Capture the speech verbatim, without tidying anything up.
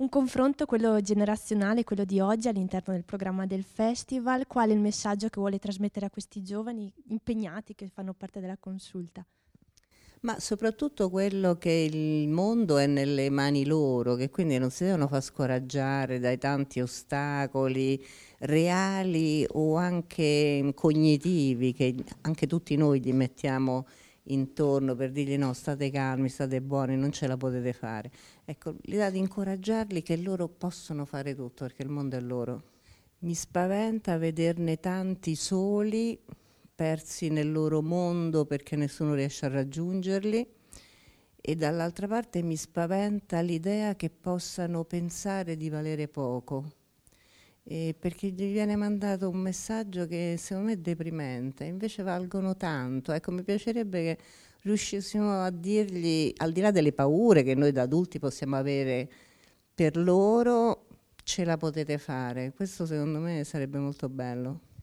un confronto, quello generazionale, quello di oggi all'interno del programma del festival. Qual è il messaggio che vuole trasmettere a questi giovani impegnati che fanno parte della consulta? Ma soprattutto quello che il mondo è nelle mani loro, che quindi non si devono far scoraggiare dai tanti ostacoli reali o anche cognitivi che anche tutti noi gli mettiamo intorno per dirgli no, state calmi, state buoni, non ce la potete fare. Ecco, l'idea di incoraggiarli che loro possono fare tutto perché il mondo è loro. Mi spaventa vederne tanti soli, persi nel loro mondo perché nessuno riesce a raggiungerli, e dall'altra parte mi spaventa l'idea che possano pensare di valere poco, e perché gli viene mandato un messaggio che secondo me è deprimente, invece valgono tanto. Ecco, mi piacerebbe che riuscissimo a dirgli, al di là delle paure che noi da adulti possiamo avere per loro, ce la potete fare. Questo secondo me sarebbe molto bello.